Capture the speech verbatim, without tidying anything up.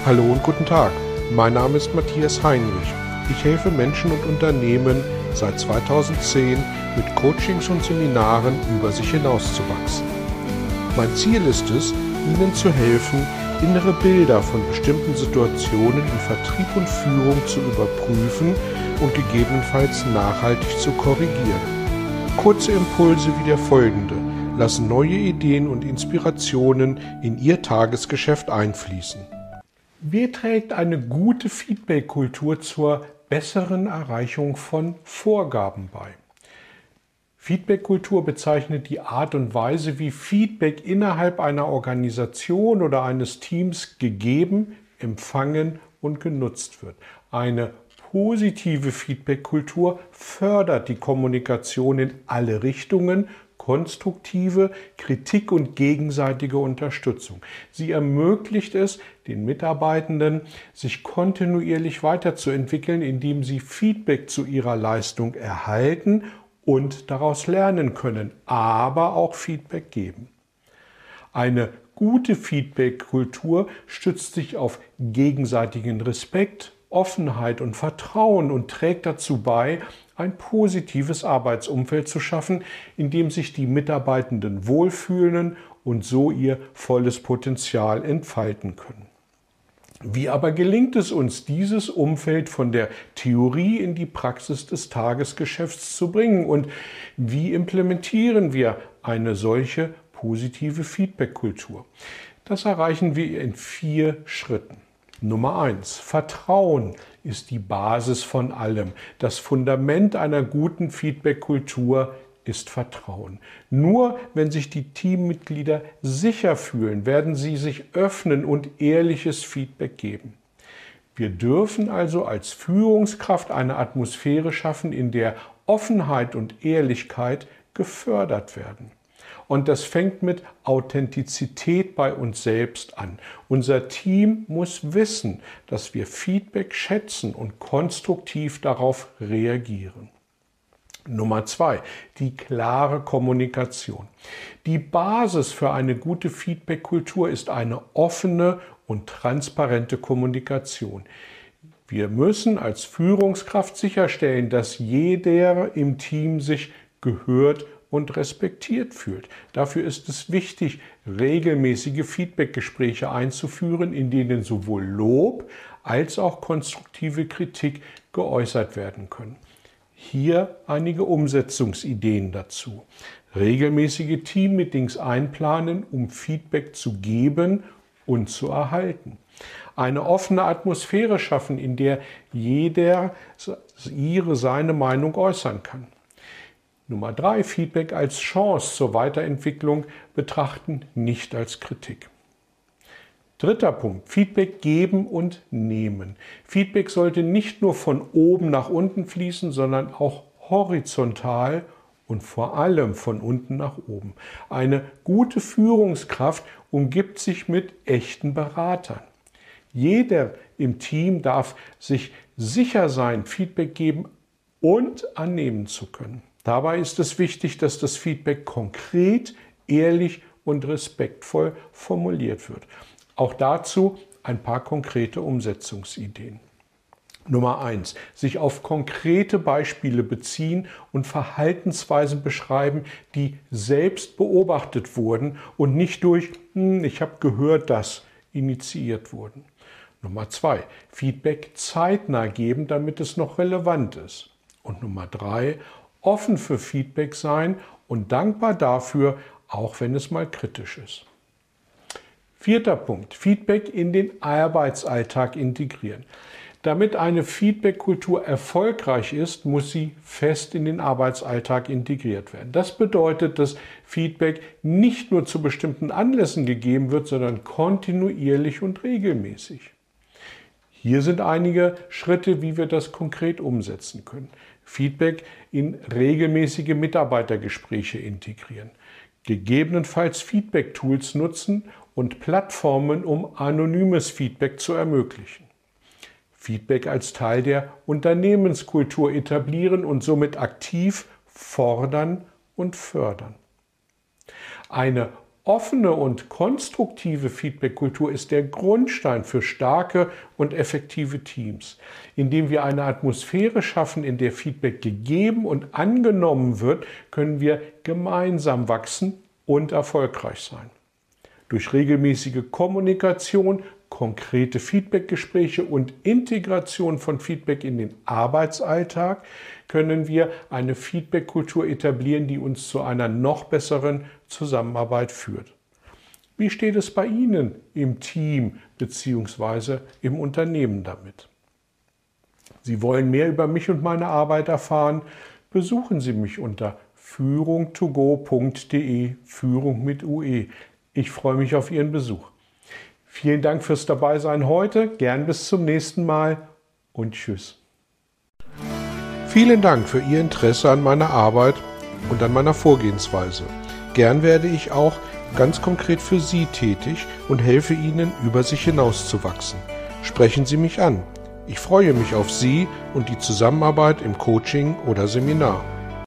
Hallo und guten Tag, mein Name ist Matthias Heinrich. Ich helfe Menschen und Unternehmen seit zweitausendzehn mit Coachings und Seminaren über sich hinauszuwachsen. Mein Ziel ist es, Ihnen zu helfen, innere Bilder von bestimmten Situationen in Vertrieb und Führung zu überprüfen und gegebenenfalls nachhaltig zu korrigieren. Kurze Impulse wie der folgende lassen neue Ideen und Inspirationen in Ihr Tagesgeschäft einfließen. Wie trägt eine gute Feedback-Kultur zur besseren Erreichung von Vorgaben bei? Feedback-Kultur bezeichnet die Art und Weise, wie Feedback innerhalb einer Organisation oder eines Teams gegeben, empfangen und genutzt wird. Eine positive Feedback-Kultur fördert die Kommunikation in alle Richtungen, konstruktive Kritik und gegenseitige Unterstützung. Sie ermöglicht es den Mitarbeitenden, sich kontinuierlich weiterzuentwickeln, indem sie Feedback zu ihrer Leistung erhalten und daraus lernen können, aber auch Feedback geben. Eine gute Feedback-Kultur stützt sich auf gegenseitigen Respekt, Offenheit und Vertrauen und trägt dazu bei, ein positives Arbeitsumfeld zu schaffen, in dem sich die Mitarbeitenden wohlfühlen und so ihr volles Potenzial entfalten können. Wie aber gelingt es uns, dieses Umfeld von der Theorie in die Praxis des Tagesgeschäfts zu bringen und wie implementieren wir eine solche positive Feedback-Kultur? Das erreichen wir in vier Schritten. Nummer eins. Vertrauen ist die Basis von allem. Das Fundament einer guten Feedback-Kultur ist Vertrauen. Nur wenn sich die Teammitglieder sicher fühlen, werden sie sich öffnen und ehrliches Feedback geben. Wir dürfen also als Führungskraft eine Atmosphäre schaffen, in der Offenheit und Ehrlichkeit gefördert werden. Und das fängt mit Authentizität bei uns selbst an. Unser Team muss wissen, dass wir Feedback schätzen und konstruktiv darauf reagieren. Nummer zwei, die klare Kommunikation. Die Basis für eine gute Feedback-Kultur ist eine offene und transparente Kommunikation. Wir müssen als Führungskraft sicherstellen, dass jeder im Team sich gehört und respektiert fühlt. Dafür ist es wichtig, regelmäßige Feedbackgespräche einzuführen, in denen sowohl Lob als auch konstruktive Kritik geäußert werden können. Hier einige Umsetzungsideen dazu. Regelmäßige Teammeetings einplanen, um Feedback zu geben und zu erhalten. Eine offene Atmosphäre schaffen, in der jeder ihre seine Meinung äußern kann. Nummer drei, Feedback als Chance zur Weiterentwicklung betrachten, nicht als Kritik. Dritter Punkt, Feedback geben und nehmen. Feedback sollte nicht nur von oben nach unten fließen, sondern auch horizontal und vor allem von unten nach oben. Eine gute Führungskraft umgibt sich mit echten Beratern. Jeder im Team darf sich sicher sein, Feedback geben und annehmen zu können. Dabei ist es wichtig, dass das Feedback konkret, ehrlich und respektvoll formuliert wird. Auch dazu ein paar konkrete Umsetzungsideen. Nummer eins. Sich auf konkrete Beispiele beziehen und Verhaltensweisen beschreiben, die selbst beobachtet wurden und nicht durch hm, ich habe gehört, das initiiert wurden. Nummer zwei. Feedback zeitnah geben, damit es noch relevant ist. Und Nummer drei. Offen für Feedback sein und dankbar dafür, auch wenn es mal kritisch ist. Vierter Punkt, Feedback in den Arbeitsalltag integrieren. Damit eine Feedback-Kultur erfolgreich ist, muss sie fest in den Arbeitsalltag integriert werden. Das bedeutet, dass Feedback nicht nur zu bestimmten Anlässen gegeben wird, sondern kontinuierlich und regelmäßig. Hier sind einige Schritte, wie wir das konkret umsetzen können. Feedback in regelmäßige Mitarbeitergespräche integrieren. Gegebenenfalls Feedback-Tools nutzen und Plattformen, um anonymes Feedback zu ermöglichen. Feedback als Teil der Unternehmenskultur etablieren und somit aktiv fordern und fördern. Eine Offene und konstruktive Feedback-Kultur ist der Grundstein für starke und effektive Teams. Indem wir eine Atmosphäre schaffen, in der Feedback gegeben und angenommen wird, können wir gemeinsam wachsen und erfolgreich sein. Durch regelmäßige Kommunikation, konkrete Feedbackgespräche und Integration von Feedback in den Arbeitsalltag können wir eine Feedback-Kultur etablieren, die uns zu einer noch besseren Zusammenarbeit führt. Wie steht es bei Ihnen im Team bzw. im Unternehmen damit? Sie wollen mehr über mich und meine Arbeit erfahren? Besuchen Sie mich unter führung to go punkt de, Führung mit U E. Ich freue mich auf Ihren Besuch. Vielen Dank fürs Dabeisein heute, gern bis zum nächsten Mal und tschüss. Vielen Dank für Ihr Interesse an meiner Arbeit und an meiner Vorgehensweise. Gern werde ich auch ganz konkret für Sie tätig und helfe Ihnen, über sich hinauszuwachsen. Sprechen Sie mich an. Ich freue mich auf Sie und die Zusammenarbeit im Coaching oder Seminar.